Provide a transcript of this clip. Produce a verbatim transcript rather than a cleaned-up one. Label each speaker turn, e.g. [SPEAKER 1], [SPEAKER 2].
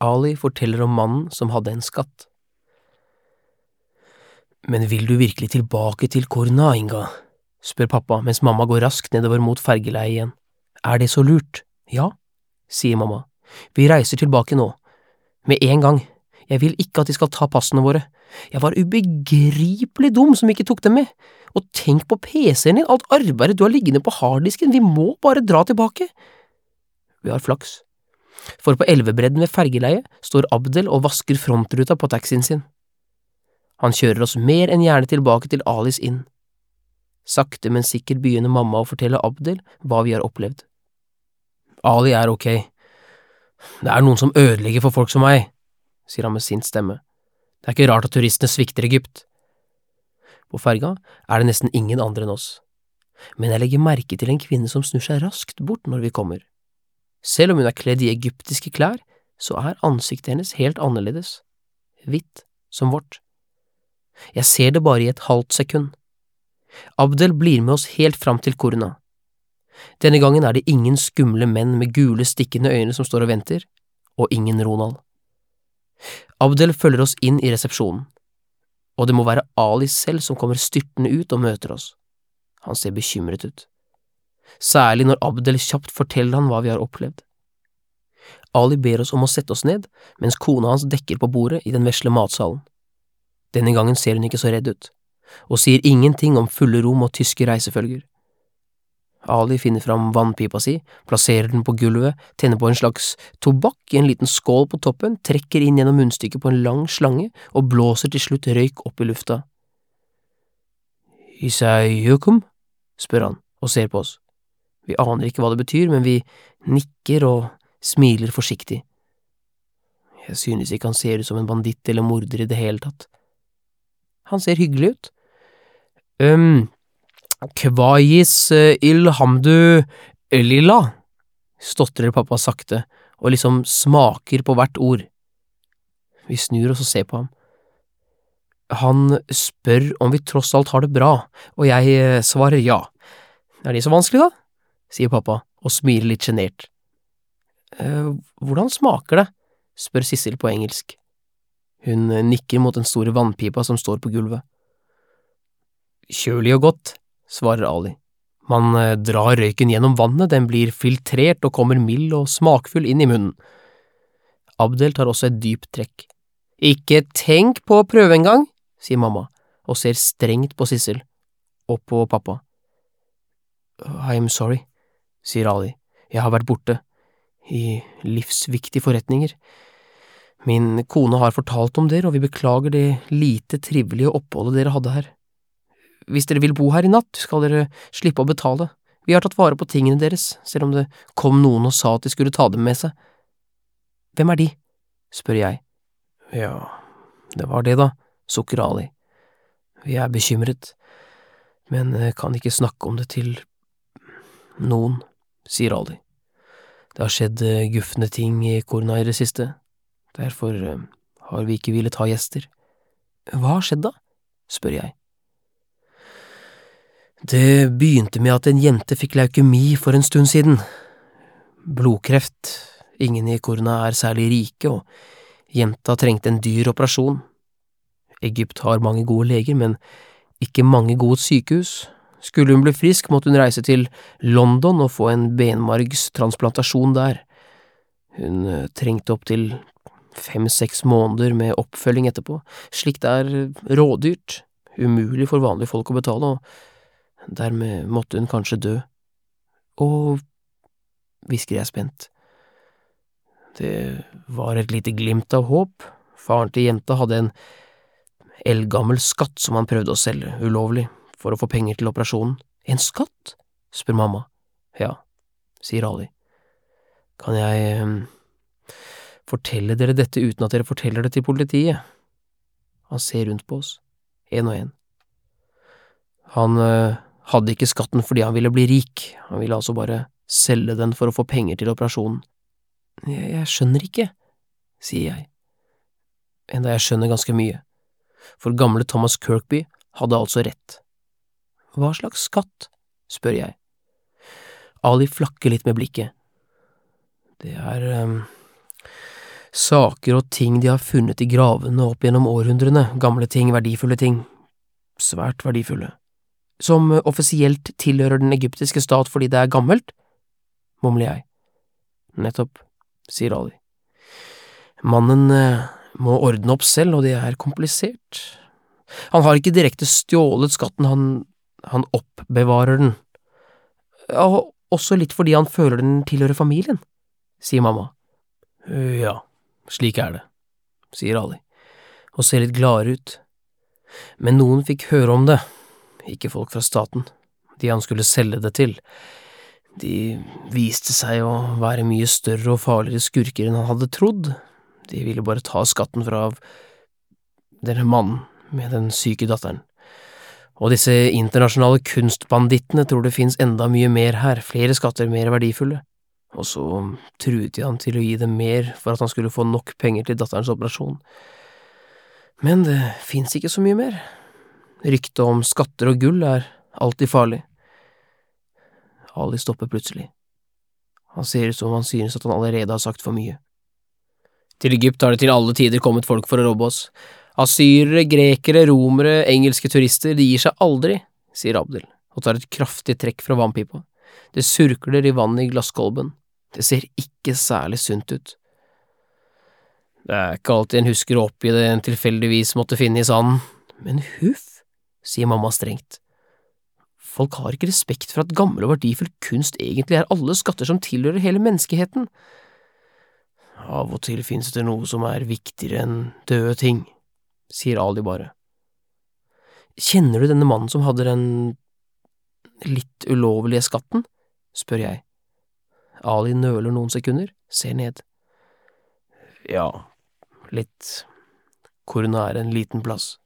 [SPEAKER 1] Ali forteller om mannen som hadde en skatt. Men vil du virkelig tilbake til Korna, Inga? Spør pappa mens mamma går raskt nedover mot fergeleiet igjen. Er det så lurt? Ja, sier mamma. Vi reiser tilbake nå. Med en gang. Jeg vil ikke at de skal ta passene våre. Jeg var ubegripelig dum som ikke tok dem med. Og tenk på PC-en din, alt arbeidet du har liggende på harddisken, vi må bare dra tilbake. Vi har flaks. For på elvebredden ved fergeleiet står Abdel og vasker frontruta på taxien sin. Han kjører oss mer enn gjerne tilbake til Alis inn. Sakte, men sikkert begynner mamma å fortelle Abdel hva vi har opplevd. Ali er ok. Det er noen som ødelegger for folk som meg, sier han med sint stemme. Det er ikke rart at turistene svikter Egypt. På ferga er det nesten ingen andre enn oss. Men jeg legger merke til en kvinne som snur seg raskt bort når vi kommer. Selv om hun er kledd i egyptiske klær, så er ansiktet hennes helt annerledes. Hvitt som vårt. Jeg ser det bare i et halvt sekund. Abdel blir med oss helt fram til Korna. Denne gangen er det ingen skumle menn med gule stikkende øyne som står og venter, og ingen Ronald. Abdel følger oss inn i resepsjonen, og det må være Ali selv som kommer styrtende ut og møter oss. Han ser bekymret ut. Særlig når Abdel kjapt forteller han hva vi har opplevd. Ali ber oss om å sette oss ned, mens kona hans dekker på bordet i den vesle matsalen. Denne gangen ser hun ikke så redd ut, og sier ingenting om fulle rom og tyske reisefølger. Ali finner fram vannpipa si, plasserer den på gulvet, tenner på en slags tobakk i en liten skål på toppen, trekker inn gjennom munnstykket på en lang slange og blåser til slutt røyk opp i lufta. Isayukum? Spør han og ser på oss. Vi aner ikke hva det betyr, men vi nikker og smiler forsiktig. Jeg synes ikke han ser ut som en banditt eller morder i det hele tatt. Han ser hyggelig ut. Um, Kvajis ilhamdu lilla, stotrer pappa sakte, og liksom smaker på hvert ord. Vi snur oss og ser på ham. Han spør om vi tross alt har det bra, og jeg svarer ja. Er det så vanskelig da? Sier pappa, og smiler litt genert. Uh, hvordan smaker det? Spør Sissel på engelsk. Hun nikker mot den store vannpipa som står på gulvet. Kjølig og godt, svarer Ali. Man drar røyken gjennom vannet, den blir filtrert og kommer mild og smakfull inn i munnen. Abdel tar også et dypt trekk. Ikke tenk på å prøve engang, sier mamma, og ser strengt på Sissel, og på pappa. I'm sorry, sier Ali. Jeg har vært borte, i livsviktige forretninger. Min kone har fortalt om dere, og vi beklager det lite trivelige oppholdet dere hadde her. Hvis dere vil bo her i natt, skal dere slippe å betale. Vi har tatt vare på tingene deres, selv om det kom noen og sa at de skulle ta dem med seg. Hvem er de? Spør jeg. Ja, det var det da, sukker Ali. Vi er bekymret, men kan ikke snakke om det til noen, sier Ali. Det har skjedd gufne ting i Korna i det siste. Derfor har vi ikke villet ha gjester. Hva har skjedd da? Spør jeg. Det begynte med at en jente fikk leukemi for en stund siden. Blodkreft. Ingen i Korna er særlig rike, og jenta trengte en dyr operasjon. Egypt har mange gode leger, men ikke mange gode sykehus. Skulle hun bli frisk, måtte hun reise til London og få en benmargstransplantasjon der. Hun trengte opp til fem-seks måneder med oppfølging etterpå. Slikt er rådyrt, umulig for vanlige folk å betale, og dermed måtte hun kanskje dø. Og, hvisker jeg spent. Det var et lite glimt av håp. Faren til jenta hadde en eldgammel skatt som han prøvde å selge, ulovlig, for å få penger til operasjonen. En skatt? Spør mamma. Ja, sier Ali. Kan jeg um, fortelle dere dette uten at dere forteller det til politiet? Han ser rundt på oss, en og en. Han uh, hadde ikke skatten fordi han ville bli rik, han ville altså bare selge den for å få penger til operasjonen. Jeg, jeg skjønner ikke, sier jeg. Enda jeg skjønner ganske mye. For gamle Thomas Kirkby hadde altså rett. Hva slags skatt? Spør jeg. Ali flakker litt med blikket. Det er um, Saker og ting de har funnet i gravene opp gjennom århundrene, gamle ting, verdifulle ting, svært verdifulle, som offisielt tilhører den egyptiske stat fordi det er gammelt, mumler jeg. Nettopp, sier Ali. Mannen eh, må ordne opp selv, og det er komplisert. Han har ikke direkte stjålet skatten, han, han oppbevarer den. Og også litt fordi han føler den tilhører familien, sier mamma. Ja, slik er det, sier Ali, og ser litt gladere ut. Men noen fikk høre om det, ikke folk fra staten, de han skulle selge det til. De viste seg å være mye større og farligere skurker enn han hadde trodd. De ville bare ta skatten fra denne mannen med den syke datteren. Og disse internasjonale kunstbandittene tror det finnes enda mye mer her, flere skatter mer verdifulle. Og så truet de han til å gi dem mer for at han skulle få nok penger til datterens operasjon. Men det finnes ikke så mye mer. Ryktet om skatter og gull er alltid farlig. Ali stopper plutselig. Han ser ut som han synes at han allerede har sagt for mye. Til Egypt har det til alle tider kommet folk for å robbe oss. Asyrere, grekere, romere, engelske turister, de gir seg aldri, sier Abdel, og tar et kraftig trekk fra vannpipa. Det surkler i vannet i glasskolben. Det ser ikke særlig sunt ut. Det er ikke alltid en husker å oppgi det en tilfeldigvis måtte finne i sanden. Men huff, sier mamma strengt. Folk har ikke respekt for at gammel og verdifull kunst egentlig er alle skatter som tilhører hele menneskeheten. Av og til finnes det noe som er viktigere enn døde ting, sier Ali bare. Kjenner du denne mannen som hadde den litt ulovlige skatten? Spør jeg. Ali nøler noen sekunder, ser ned. Ja, litt. Korn er en liten plass.